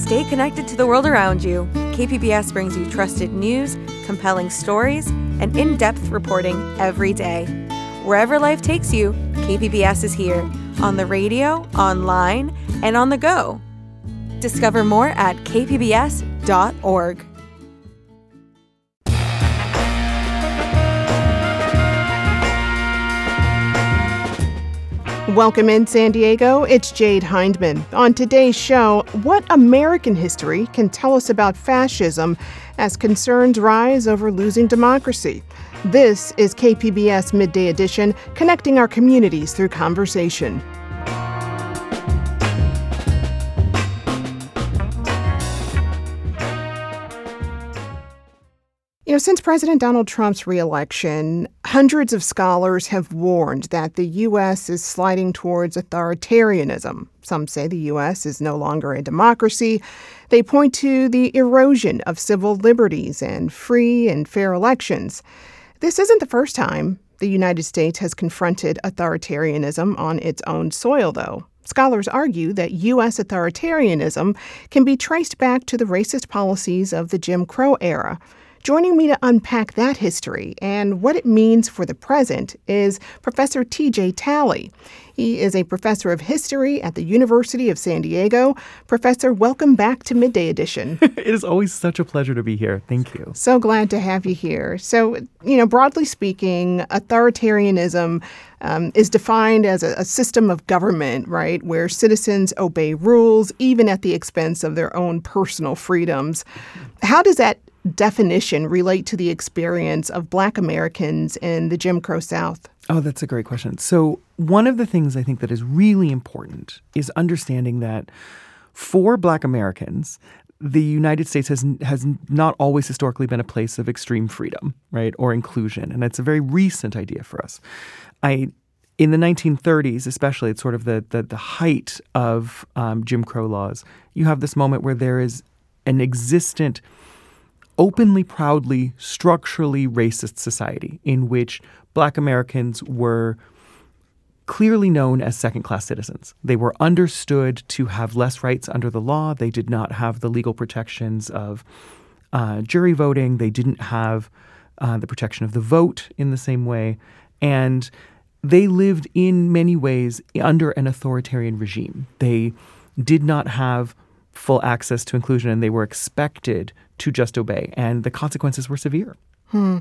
Stay connected to the world around you. KPBS brings you trusted news, compelling stories, and in-depth reporting every day. Wherever life takes you, KPBS is here, on the radio, online, and on the go. Discover more at kpbs.org. Welcome in San Diego, it's Jade Hindman. On today's show, what American history can tell us about fascism as concerns rise over losing democracy. This is KPBS Midday Edition, connecting our communities through conversation. Since President Donald Trump's reelection, hundreds of scholars have warned that the U.S. is sliding towards authoritarianism. Some say the U.S. is no longer a democracy. They point to the erosion of civil liberties and free and fair elections. This isn't the first time the United States has confronted authoritarianism on its own soil, though. Scholars argue that U.S. authoritarianism can be traced back to the racist policies of the Jim Crow era. Joining me to unpack that history and what it means for the present is Professor T.J. Talley. He is a professor of history at the University of San Diego. Professor, welcome back to Midday Edition. It is always such a pleasure to be here. Thank you. So glad to have you here. So, broadly speaking, authoritarianism is defined as a system of government, right, where citizens obey rules even at the expense of their own personal freedoms. How does that definition relate to the experience of Black Americans in the Jim Crow South? Oh, that's a great question. So one of the things I think that is really important is understanding that for Black Americans, the United States has not always historically been a place of extreme freedom, right, or inclusion. And it's a very recent idea for us. In the 1930s, especially, it's sort of the height of Jim Crow laws. You have this moment where there is an existent openly, proudly, structurally racist society in which Black Americans were clearly known as second-class citizens. They were understood to have less rights under the law. They did not have the legal protections of jury voting. They didn't have the protection of the vote in the same way. And they lived in many ways under an authoritarian regime. They did not have full access to inclusion, and they were expected to just obey, and the consequences were severe. And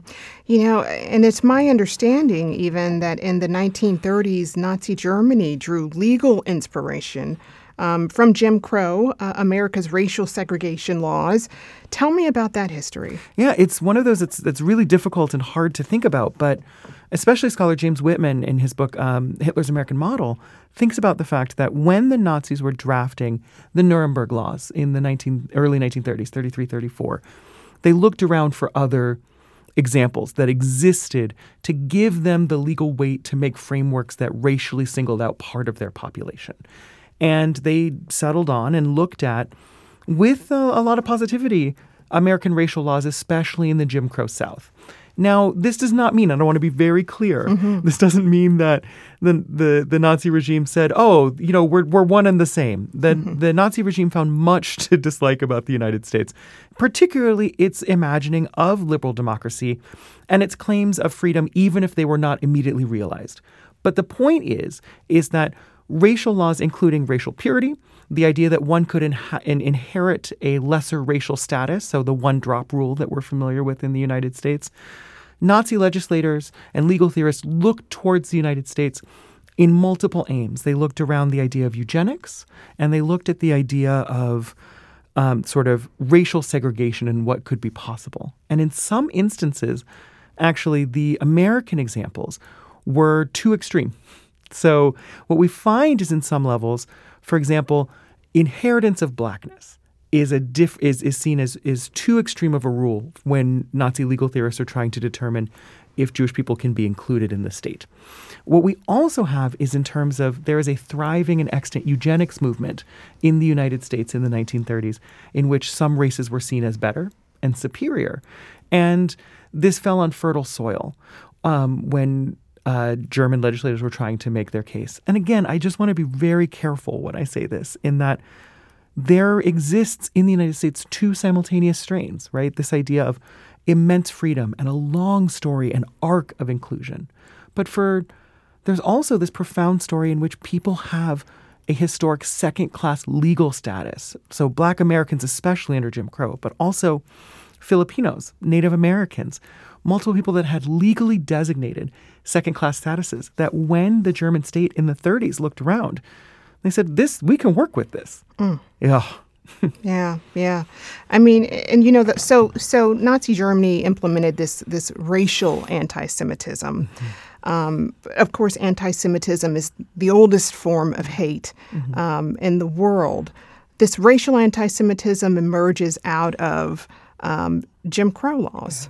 it's my understanding even that in the 1930s, Nazi Germany drew legal inspiration from Jim Crow, America's racial segregation laws. Tell me about that history. Yeah, it's one of those that's really difficult and hard to think about, but especially scholar James Whitman in his book, Hitler's American Model, thinks about the fact that when the Nazis were drafting the Nuremberg laws in the early 1930s, 33, 34, they looked around for other examples that existed to give them the legal weight to make frameworks that racially singled out part of their population. And they settled on and looked at, with a lot of positivity, American racial laws, especially in the Jim Crow South. Now, this does not mean, and I want to be very clear, this doesn't mean that the Nazi regime said, we're one and the same. The Nazi regime found much to dislike about the United States, particularly its imagining of liberal democracy and its claims of freedom, even if they were not immediately realized. But the point is that racial laws, including racial purity, the idea that one could inherit a lesser racial status, so the one-drop rule that we're familiar with in the United States, Nazi legislators and legal theorists looked towards the United States in multiple aims. They looked around the idea of eugenics, and they looked at the idea of sort of racial segregation and what could be possible. And in some instances, actually, the American examples were too extreme. So what we find is in some levels, for example, inheritance of blackness is seen as too extreme of a rule when Nazi legal theorists are trying to determine if Jewish people can be included in the state. What we also have is in terms of there is a thriving and extant eugenics movement in the United States in the 1930s in which some races were seen as better and superior. And this fell on fertile soil when German legislators were trying to make their case. And again, I just want to be very careful when I say this, in that there exists in the United States two simultaneous strains, right? This idea of immense freedom and a long story and arc of inclusion. But there's also this profound story in which people have a historic second-class legal status. So Black Americans, especially under Jim Crow, but also Filipinos, Native Americans, multiple people that had legally designated second-class statuses, that when the German state in the 30s looked around, they said, we can work with this. Yeah. Yeah. I mean, and so Nazi Germany implemented this racial anti-Semitism. Of course, anti-Semitism is the oldest form of hate in the world. This racial anti-Semitism emerges out of Jim Crow laws.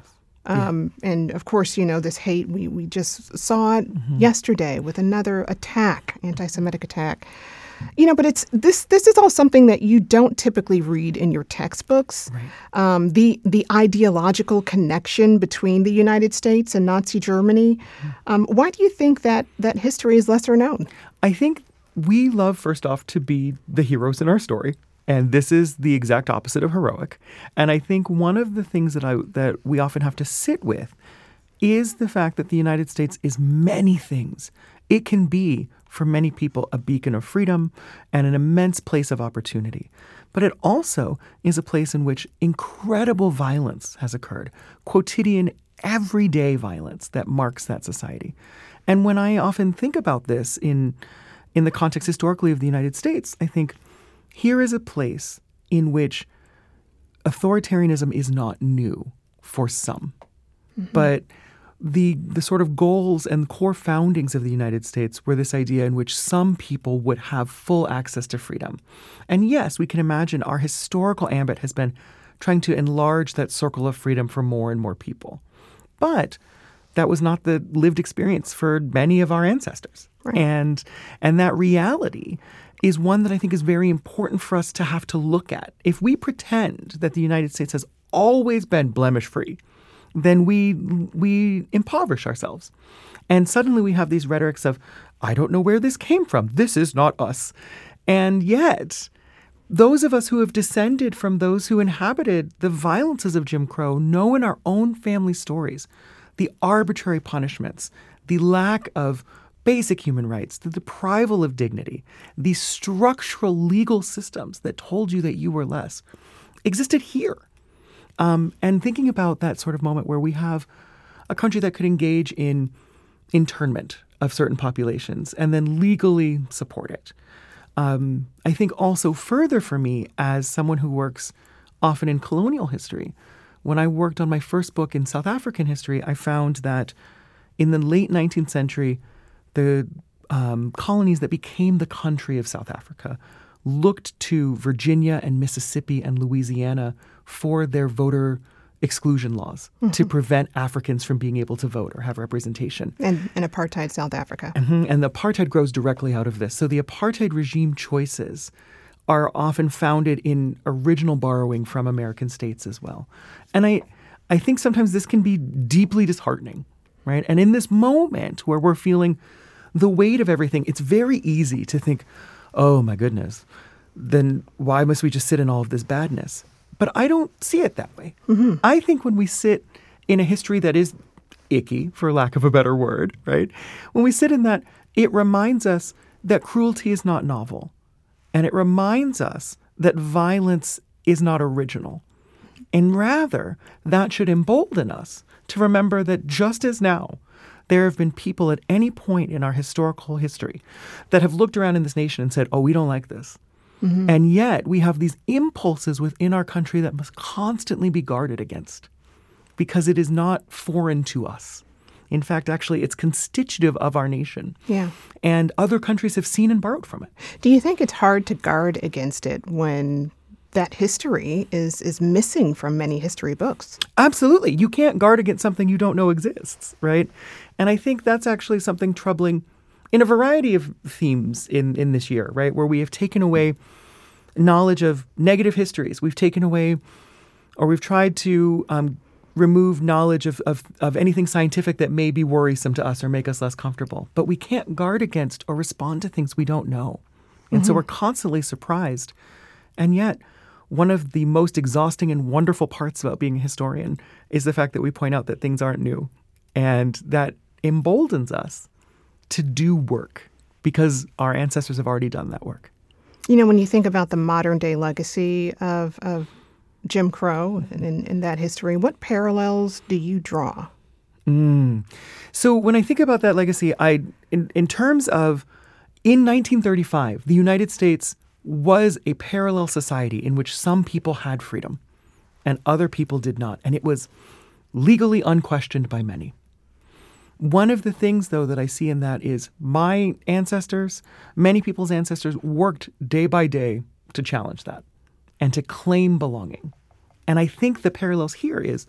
And of course, this hate, we just saw it yesterday with another attack, anti-Semitic attack. But this is all something that you don't typically read in your textbooks. Right. The ideological connection between the United States and Nazi Germany. Why do you think that history is lesser known? I think we love, first off, to be the heroes in our story. And this is the exact opposite of heroic. And I think one of the things that we often have to sit with is the fact that the United States is many things. It can be, for many people, a beacon of freedom and an immense place of opportunity. But it also is a place in which incredible violence has occurred, quotidian, everyday violence that marks that society. And when I often think about this in the context historically of the United States, I think here is a place in which authoritarianism is not new for some, but the sort of goals and core foundings of the United States were this idea in which some people would have full access to freedom. And yes, we can imagine our historical ambit has been trying to enlarge that circle of freedom for more and more people. But that was not the lived experience for many of our ancestors. Right. And that reality is one that I think is very important for us to have to look at. If we pretend that the United States has always been blemish-free, then we impoverish ourselves. And suddenly we have these rhetorics of, I don't know where this came from. This is not us. And yet, those of us who have descended from those who inhabited the violences of Jim Crow know in our own family stories the arbitrary punishments, the lack of basic human rights, the deprival of dignity, the structural legal systems that told you that you were less, existed here. And thinking about that sort of moment where we have a country that could engage in internment of certain populations and then legally support it. I think also further for me as someone who works often in colonial history, when I worked on my first book in South African history, I found that in the late 19th century, the colonies that became the country of South Africa looked to Virginia and Mississippi and Louisiana for their voter exclusion laws to prevent Africans from being able to vote or have representation. And apartheid South Africa. And the apartheid grows directly out of this. So the apartheid regime choices are often founded in original borrowing from American states as well. And I think sometimes this can be deeply disheartening, right? And in this moment where we're feeling the weight of everything, it's very easy to think, oh my goodness, then why must we just sit in all of this badness? But I don't see it that way. I think when we sit in a history that is icky, for lack of a better word, right? When we sit in that, it reminds us that cruelty is not novel. And it reminds us that violence is not original. And rather, that should embolden us to remember that just as now, there have been people at any point in our historical history that have looked around in this nation and said, oh, we don't like this. And yet we have these impulses within our country that must constantly be guarded against because it is not foreign to us. In fact, actually, it's constitutive of our nation. Yeah. And other countries have seen and borrowed from it. Do you think it's hard to guard against it when that history is missing from many history books? Absolutely. You can't guard against something you don't know exists, right? And I think that's actually something troubling in a variety of themes in this year, right? Where we have taken away knowledge of negative histories. We've taken away, or we've tried to remove knowledge of anything scientific that may be worrisome to us or make us less comfortable. But we can't guard against or respond to things we don't know. And so we're constantly surprised And yet, one of the most exhausting and wonderful parts about being a historian is the fact that we point out that things aren't new. And that emboldens us to do work because our ancestors have already done that work. You know, when you think about the modern day legacy of Jim Crow in that history, what parallels do you draw? So when I think about that legacy, in terms of in 1935, the United States was a parallel society in which some people had freedom and other people did not. And it was legally unquestioned by many. One of the things, though, that I see in that is my ancestors, many people's ancestors, worked day by day to challenge that and to claim belonging. And I think the parallels here is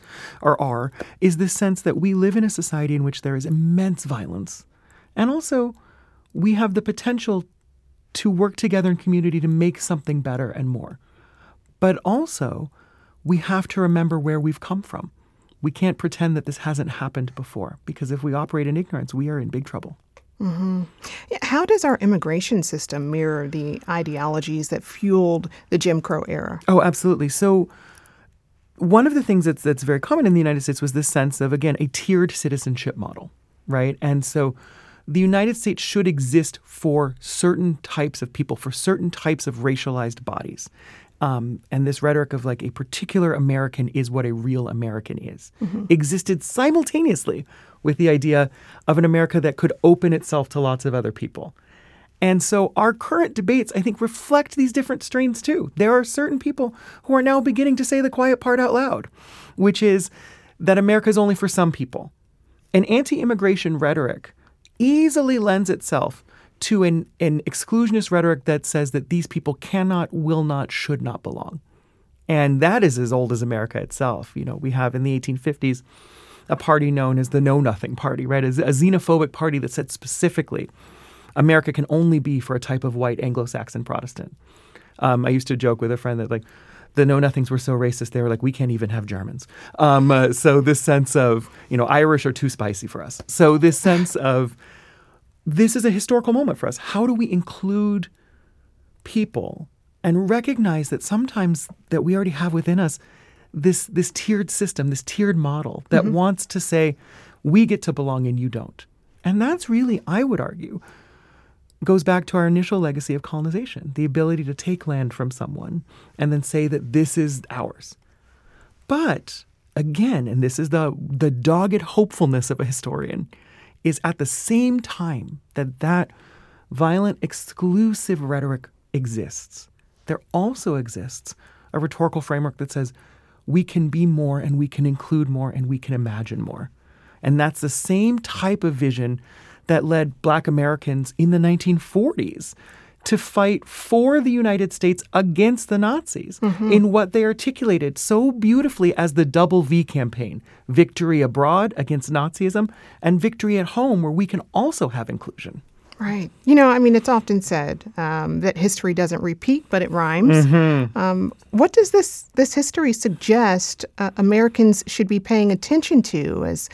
this sense that we live in a society in which there is immense violence. And also, we have the potential to work together in community to make something better and more. But also, we have to remember where we've come from. We can't pretend that this hasn't happened before, because if we operate in ignorance, we are in big trouble. Mm-hmm. How does our immigration system mirror the ideologies that fueled the Jim Crow era? Oh, absolutely. So one of the things that's very common in the United States was this sense of, again, a tiered citizenship model, right? And so the United States should exist for certain types of people, for certain types of racialized bodies. And this rhetoric of like a particular American is what a real American is, existed simultaneously with the idea of an America that could open itself to lots of other people. And so our current debates, I think, reflect these different strains too. There are certain people who are now beginning to say the quiet part out loud, which is that America is only for some people. An anti-immigration rhetoric easily lends itself to an exclusionist rhetoric that says that these people cannot, will not, should not belong. And that is as old as America itself. You know, we have in the 1850s a party known as the Know Nothing Party, right? A xenophobic party that said specifically America can only be for a type of white Anglo-Saxon Protestant. I used to joke with a friend that like the Know Nothings were so racist, they were like, we can't even have Germans. So this sense of, you know, Irish are too spicy for us. So this sense of this is a historical moment for us. How do we include people and recognize that sometimes that we already have within us this tiered system, this tiered model that wants to say, we get to belong and you don't. And that's really, I would argue, goes back to our initial legacy of colonization, the ability to take land from someone and then say that this is ours. But again, and this is the dogged hopefulness of a historian, is at the same time that violent, exclusive rhetoric exists, there also exists a rhetorical framework that says we can be more and we can include more and we can imagine more. And that's the same type of vision that led Black Americans in the 1940s to fight for the United States against the Nazis in what they articulated so beautifully as the Double V campaign, victory abroad against Nazism and victory at home where we can also have inclusion. Right. You know, I mean, it's often said that history doesn't repeat, but it rhymes. What does this history suggest Americans should be paying attention to as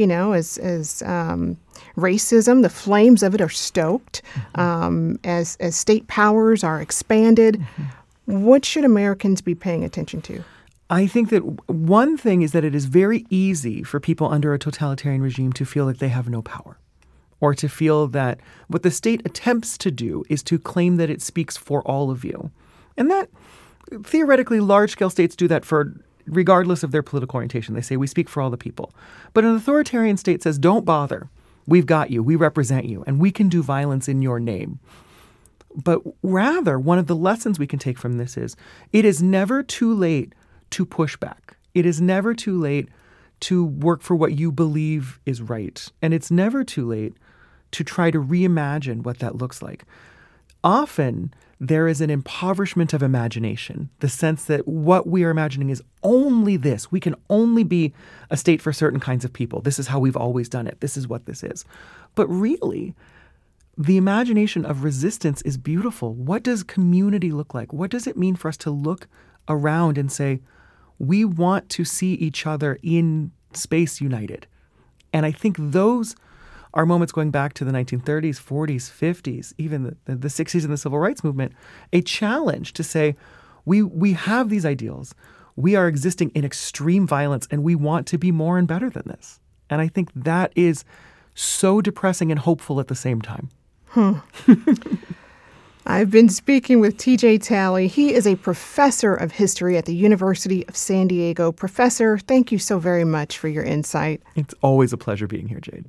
racism, the flames of it are stoked, as state powers are expanded? What should Americans be paying attention to? I think that one thing is that it is very easy for people under a totalitarian regime to feel like they have no power, or to feel that what the state attempts to do is to claim that it speaks for all of you. And that, theoretically, large-scale states do that regardless of their political orientation. They say, we speak for all the people. But an authoritarian state says, don't bother. We've got you. We represent you. And we can do violence in your name. But rather, one of the lessons we can take from this is it is never too late to push back. It is never too late to work for what you believe is right. And it's never too late to try to reimagine what that looks like. Often, there is an impoverishment of imagination, the sense that what we are imagining is only this. We can only be a state for certain kinds of people. This is how we've always done it. This is what this is. But really, the imagination of resistance is beautiful. What does community look like? What does it mean for us to look around and say, we want to see each other in space united? And I think those are moments going back to the 1930s, 40s, 50s, even the 60s and the Civil Rights Movement, a challenge to say, We have these ideals. We are existing in extreme violence, and we want to be more and better than this. And I think that is so depressing and hopeful at the same time. I've been speaking with T.J. Talley. He is a professor of history at the University of San Diego. Professor, thank you so very much for your insight. It's always a pleasure being here, Jade.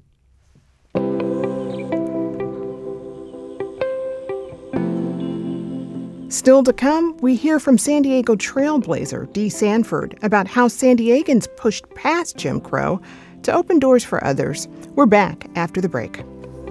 Still to come, we hear from San Diego trailblazer Dee Sanford about how San Diegans pushed past Jim Crow to open doors for others. We're back after the break.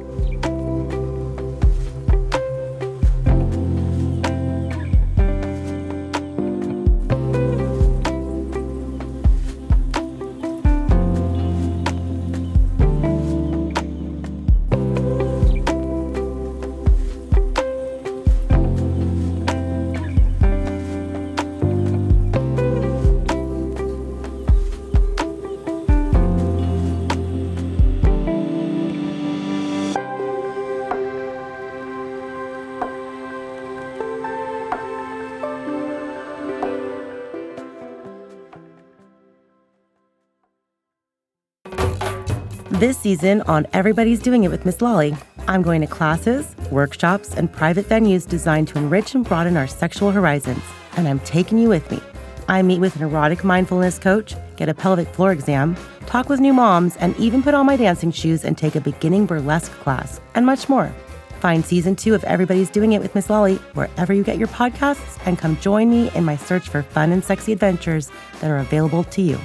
This season on Everybody's Doing It with Miss Lolly, I'm going to classes, workshops, and private venues designed to enrich and broaden our sexual horizons, and I'm taking you with me. I meet with an erotic mindfulness coach, get a pelvic floor exam, talk with new moms, and even put on my dancing shoes and take a beginning burlesque class, and much more. Find Season 2 of Everybody's Doing It with Miss Lolly wherever you get your podcasts, and come join me in my search for fun and sexy adventures that are available to you.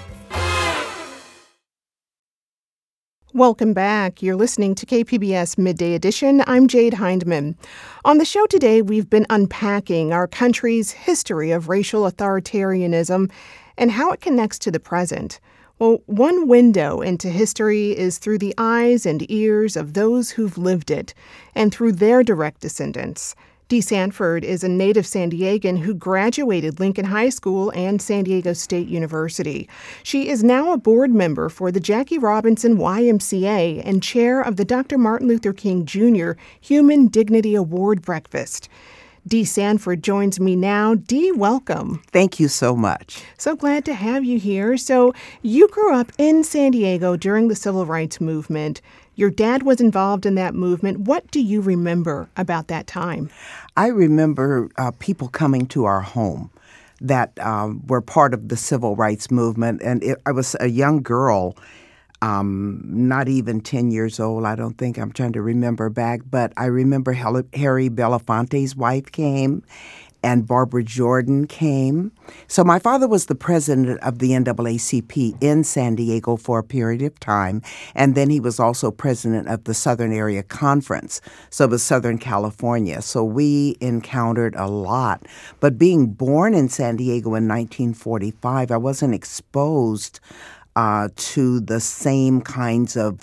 Welcome back. You're listening to KPBS Midday Edition. I'm Jade Hindman. On the show today, we've been unpacking our country's history of racial authoritarianism and how it connects to the present. Well, one window into history is through the eyes and ears of those who've lived it and through their direct descendants. Dee Sanford is a native San Diegan who graduated Lincoln High School and San Diego State University. She is now a board member for the Jackie Robinson YMCA and chair of the Dr. Martin Luther King Jr. Human Dignity Award Breakfast. Dee Sanford joins me now. Dee, welcome. Thank you so much. So glad to have you here. So you grew up in San Diego during the Civil Rights Movement. Your dad was involved in that movement. What do you remember about that time? I remember people coming to our home that were part of the Civil Rights Movement. And I was a young girl, not even 10 years old, I don't think. I'm trying to remember back. But I remember Harry Belafonte's wife came and Barbara Jordan came. So my father was the president of the NAACP in San Diego for a period of time, and then he was also president of the Southern Area Conference, so it was Southern California. So we encountered a lot. But being born in San Diego in 1945, I wasn't exposed to the same kinds of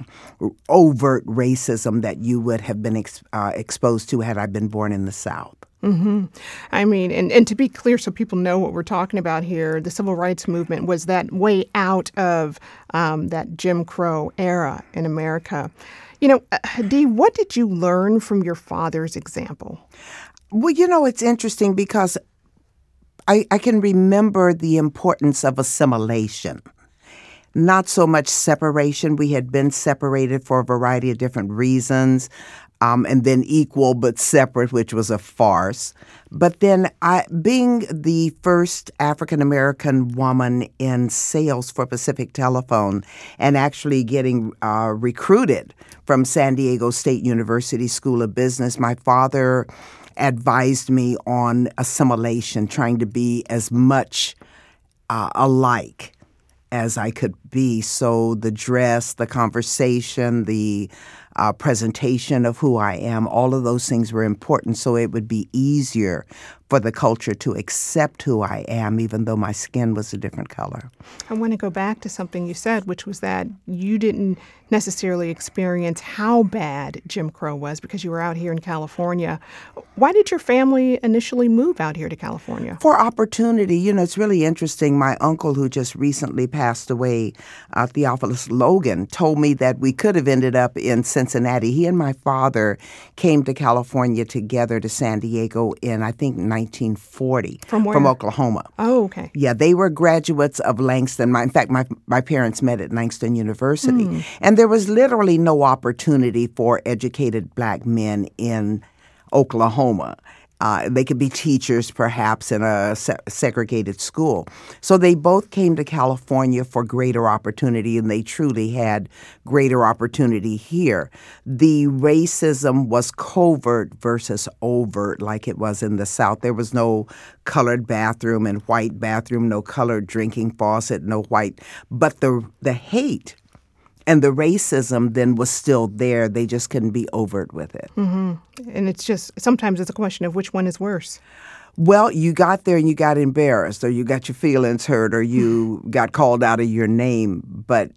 overt racism that you would have been exposed to had I been born in the South. Mm-hmm. I mean, and to be clear so people know what we're talking about here, the Civil Rights Movement was that way out of that Jim Crow era in America. You know, Dee, what did you learn from your father's example? Well, it's interesting because I can remember the importance of assimilation. Not so much separation. We had been separated for a variety of different reasons. And then equal but separate, which was a farce. But then being the first African-American woman in sales for Pacific Telephone and actually getting recruited from San Diego State University School of Business, my father advised me on assimilation, trying to be as much alike as I could be. So the dress, the conversation, the presentation of who I am, all of those things were important so it would be easier for the culture to accept who I am, even though my skin was a different color. I want to go back to something you said, which was that you didn't necessarily experience how bad Jim Crow was because you were out here in California. Why did your family initially move out here to California? For opportunity. It's really interesting. My uncle, who just recently passed away, Theophilus Logan, told me that we could have ended up in Cincinnati Cincinnati. He and my father came to California together to San Diego in, I think, 1940. From where? From Oklahoma. Oh, okay. Yeah, they were graduates of Langston. In fact, my parents met at Langston University. And there was literally no opportunity for educated black men in Oklahoma. They could be teachers, perhaps, in a segregated school. So they both came to California for greater opportunity, and they truly had greater opportunity here. The racism was covert versus overt, like it was in the South. There was no colored bathroom and white bathroom, no colored drinking faucet, no white. But the hate and the racism then was still there. They just couldn't be overt with it. Mm-hmm. And it's just, sometimes it's a question of which one is worse. Well, you got there and you got embarrassed, or you got your feelings hurt, or you got called out of your name. But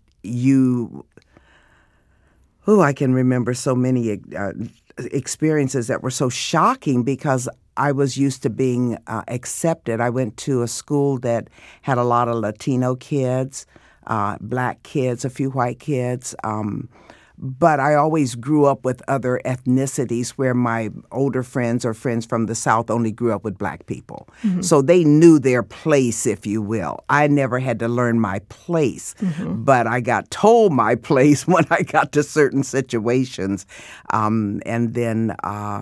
I can remember so many experiences that were so shocking because I was used to being accepted. I went to a school that had a lot of Latino kids, black kids, a few white kids. But I always grew up with other ethnicities where my older friends or friends from the South only grew up with black people. Mm-hmm. So they knew their place, if you will. I never had to learn my place, but I got told my place when I got to certain situations. And then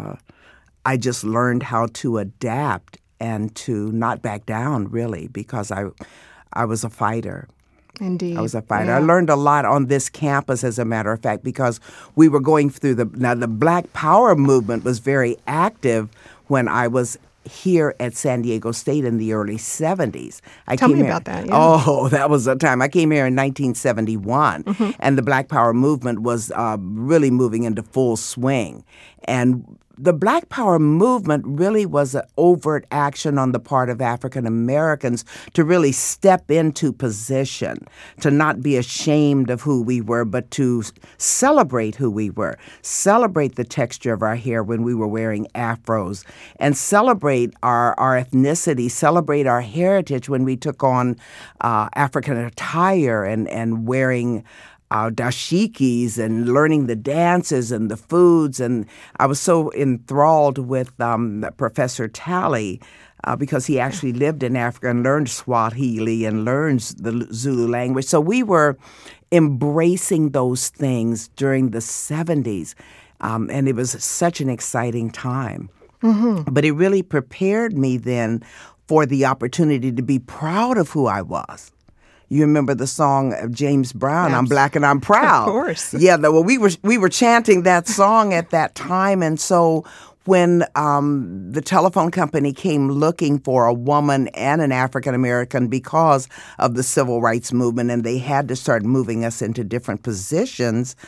I just learned how to adapt and to not back down, really, because I was a fighter. Indeed. I was a fighter. Yeah. I learned a lot on this campus, as a matter of fact, because we were going through the Black Power movement was very active when I was here at San Diego State in the early 70s. Tell me about that. Yeah. Oh, that was a time. I came here in 1971, and the Black Power movement was really moving into full swing. And the Black Power movement really was an overt action on the part of African Americans to really step into position, to not be ashamed of who we were, but to celebrate who we were, celebrate the texture of our hair when we were wearing afros, and celebrate our ethnicity, celebrate our heritage when we took on African attire and wearing dashikis and learning the dances and the foods. And I was so enthralled with Professor Talley because he actually lived in Africa and learned Swahili and learns the Zulu language. So we were embracing those things during the 70s. And it was such an exciting time. Mm-hmm. But it really prepared me then for the opportunity to be proud of who I was. You remember the song of James Brown, I'm Black and I'm Proud. Of course. Yeah, well, we were chanting that song at that time. And so when the telephone company came looking for a woman and an African American because of the civil rights movement, and they had to start moving us into different positions,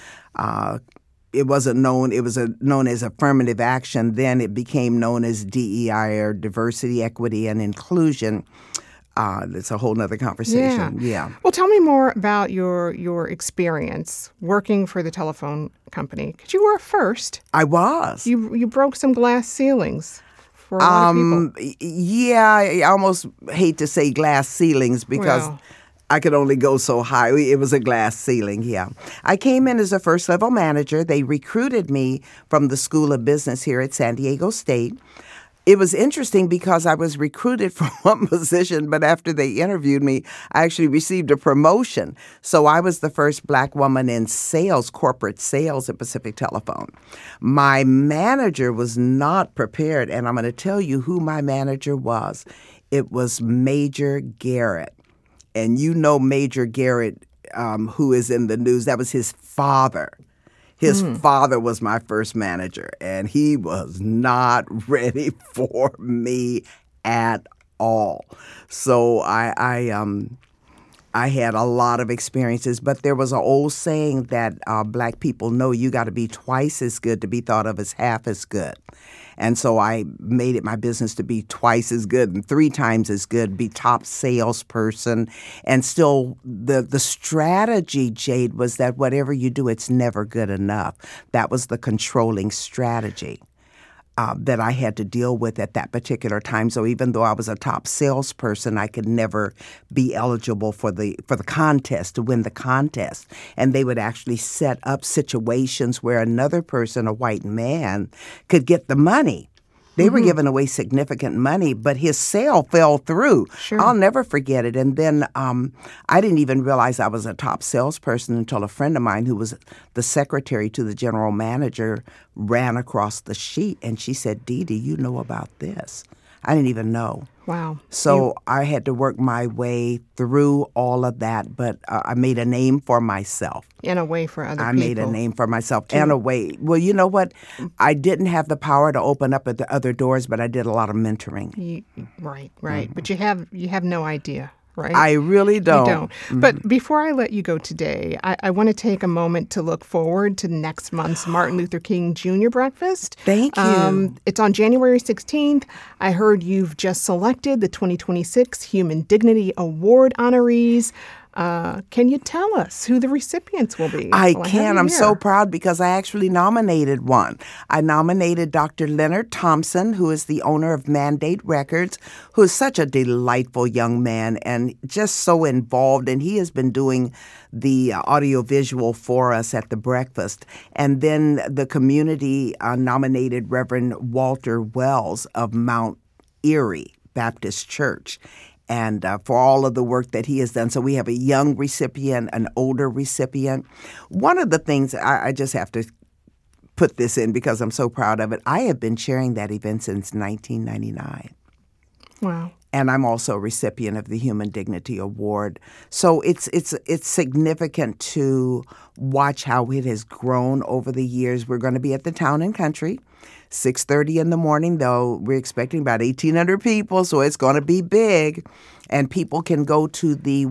it wasn't known. It was known as affirmative action. Then it became known as DEI, or diversity, equity, and inclusion. It's a whole nother conversation. Yeah. Well, tell me more about your experience working for the telephone company. Because you were a first. I was. You broke some glass ceilings for a lot of people. Yeah, I almost hate to say glass ceilings because I could only go so high. It was a glass ceiling, yeah. I came in as a first-level manager. They recruited me from the School of Business here at San Diego State. It was interesting because I was recruited for one position, but after they interviewed me, I actually received a promotion. So I was the first black woman in sales, corporate sales at Pacific Telephone. My manager was not prepared, and I'm going to tell you who my manager was. It was Major Garrett. And you know Major Garrett, who is in the news. That was his father. His father was my first manager, and he was not ready for me at all. So I had a lot of experiences, but there was an old saying that black people know you got to be twice as good to be thought of as half as good. And so I made it my business to be twice as good and 3 times as good, be top salesperson. And still the strategy, Jade, was that whatever you do, it's never good enough. That was the controlling strategy. that I had to deal with at that particular time. So even though I was a top salesperson, I could never be eligible for the contest, to win the contest. And they would actually set up situations where another person, a white man, could get the money. They were giving away significant money, but his sale fell through. Sure. I'll never forget it. And then I didn't even realize I was a top salesperson until a friend of mine who was the secretary to the general manager ran across the sheet, and she said, "Dee Dee, you know about this." I didn't even know. Wow. So I had to work my way through all of that, but I made a name for myself. In a way for other people. I made a name for myself and a way. Well, you know what? I didn't have the power to open up at the other doors, but I did a lot of mentoring. Right. But you have no idea, right? I really don't. You don't. But before I let you go today, I want to take a moment to look forward to next month's Martin Luther King Jr. breakfast. Thank you. It's on January 16th. I heard you've just selected the 2026 Human Dignity Award honorees. Can you tell us who the recipients will be? I Well, can. have I'm you so here. proud because I actually nominated one. I nominated Dr. Leonard Thompson, who is the owner of Mandate Records, who is such a delightful young man and just so involved. And he has been doing the audiovisual for us at the breakfast. And then the community nominated Reverend Walter Wells of Mount Erie Baptist Church, and for all of the work that he has done. So we have a young recipient, an older recipient. One of the things, I just have to put this in because I'm so proud of it, I have been chairing that event since 1999. Wow. And I'm also a recipient of the Human Dignity Award. So it's significant to watch how it has grown over the years. We're going to be at the Town and Country, 6:30 in the morning, though. We're expecting about 1,800 people, so it's going to be big. And people can go to the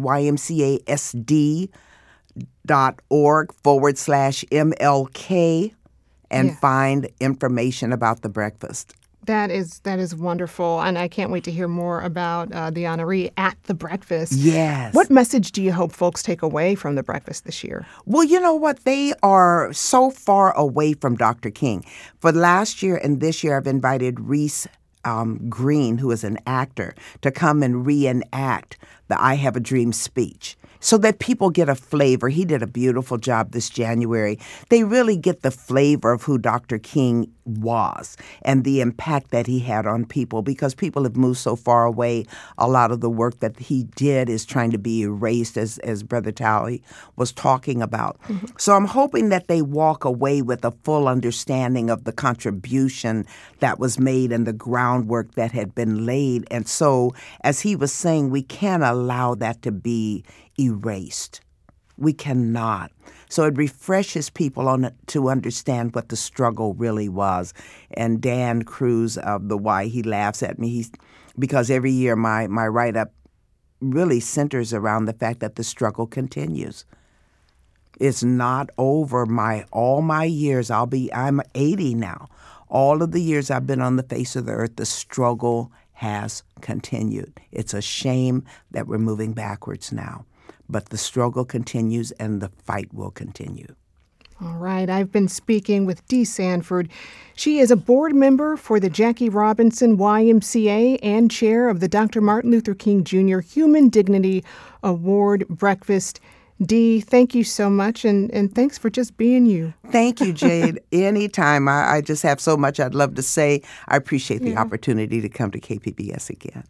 ymcasd.org/MLK and find information about the breakfast. That is wonderful, and I can't wait to hear more about the honoree at the breakfast. Yes. What message do you hope folks take away from the breakfast this year? Well, you know what? They are so far away from Dr. King. For last year and this year, I've invited Reese Green, who is an actor, to come and reenact the I Have a Dream speech so that people get a flavor. He did a beautiful job this January. They really get the flavor of who Dr. King was and the impact that he had on people, because people have moved so far away. A lot of the work that he did is trying to be erased, as Brother Talley was talking about. Mm-hmm. So I'm hoping that they walk away with a full understanding of the contribution that was made and the groundwork that had been laid. And so, as he was saying, we can't allow that to be erased. We cannot. So it refreshes people to understand what the struggle really was. And Dan Cruz of the Y, he laughs at me because every year my write-up really centers around the fact that the struggle continues. It's not over. All my years, I'm 80 now. All of the years I've been on the face of the earth, the struggle has continued. It's a shame that we're moving backwards now. But the struggle continues and the fight will continue. All right. I've been speaking with Dee Sanford. She is a board member for the Jackie Robinson YMCA and chair of the Dr. Martin Luther King Jr. Human Dignity Award breakfast. Dee, thank you so much, and thanks for just being you. Thank you, Jade. Anytime. I just have so much I'd love to say. I appreciate the opportunity to come to KPBS again.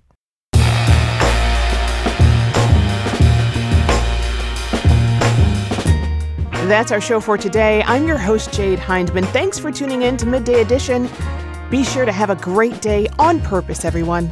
That's our show for today. I'm your host, Jade Hindman. Thanks for tuning in to Midday Edition. Be sure to have a great day on purpose, everyone.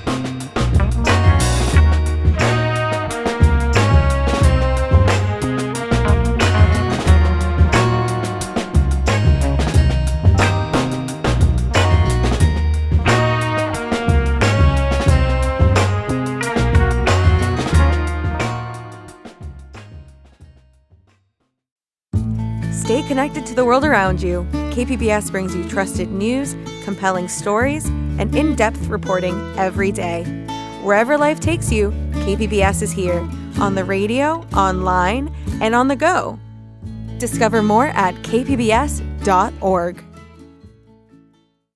Stay connected to the world around you. KPBS brings you trusted news, compelling stories, and in-depth reporting every day. Wherever life takes you, KPBS is here, on the radio, online, and on the go. Discover more at kpbs.org.